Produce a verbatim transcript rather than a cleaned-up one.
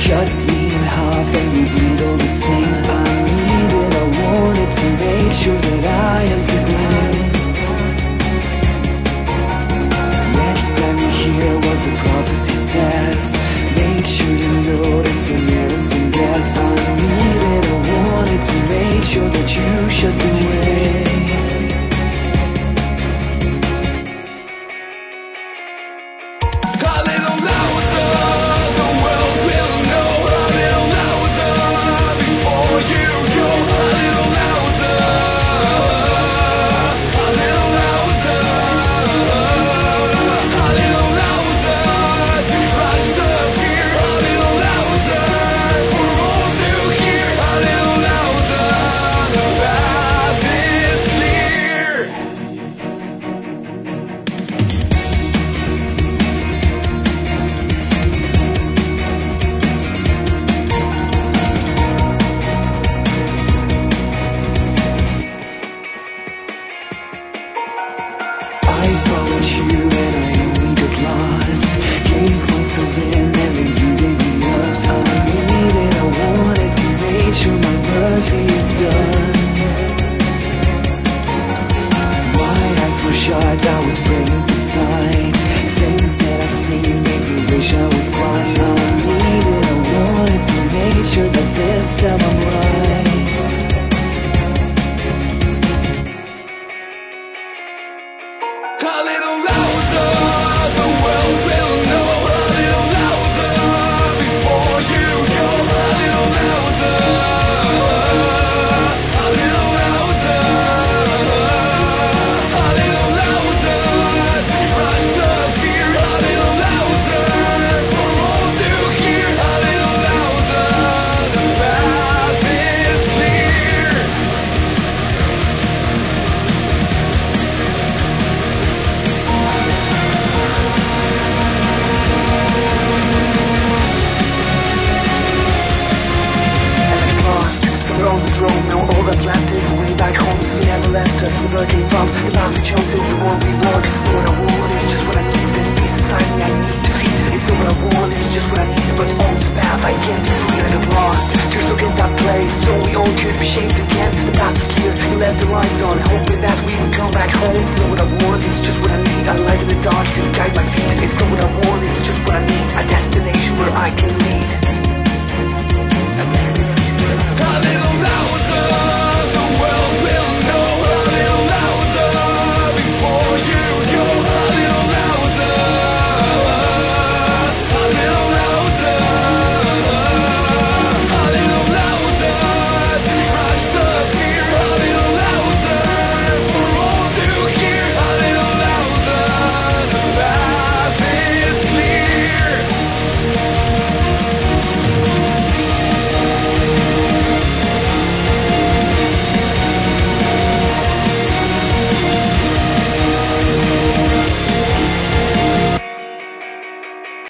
cuts me in half and we bleed all the same. I need it, I want it to make sure that I am to blame. Next time you hear what the prophecy says, make sure you know it's an innocent guess. I need it, I want it to make sure that you shut the way. I followed you and I only got lost. Gave myself in and then you gave me up. I need it, I want it to make sure my mercy is done. My eyes were shut, I was praying for sight. Things that I've seen make me wish I was blind. I need it, I want it to make sure that this time I'm right. A little louder, the world will know. A little louder, before you go. A little louder, a little louder, a little louder, to crush the fear. A little louder, for all to hear. A little louder, the path is clear. We're on this road, now all that's left is way back home. You never left us, never gave up. The path we chose is the one we walk. It's not what I want, it's just what I need. There's peace inside me I need to feed. It's not what I want, it's just what I need. But on this path I can't be free and I got lost. You're stuck in that place, so we all could be shaped again. The path is clear, you left the lines on, hoping that we would come back home. It's not what I want, it's just what I need. A light in the dark to guide my feet. It's not what I want, it's just what I need. A destination where I can live.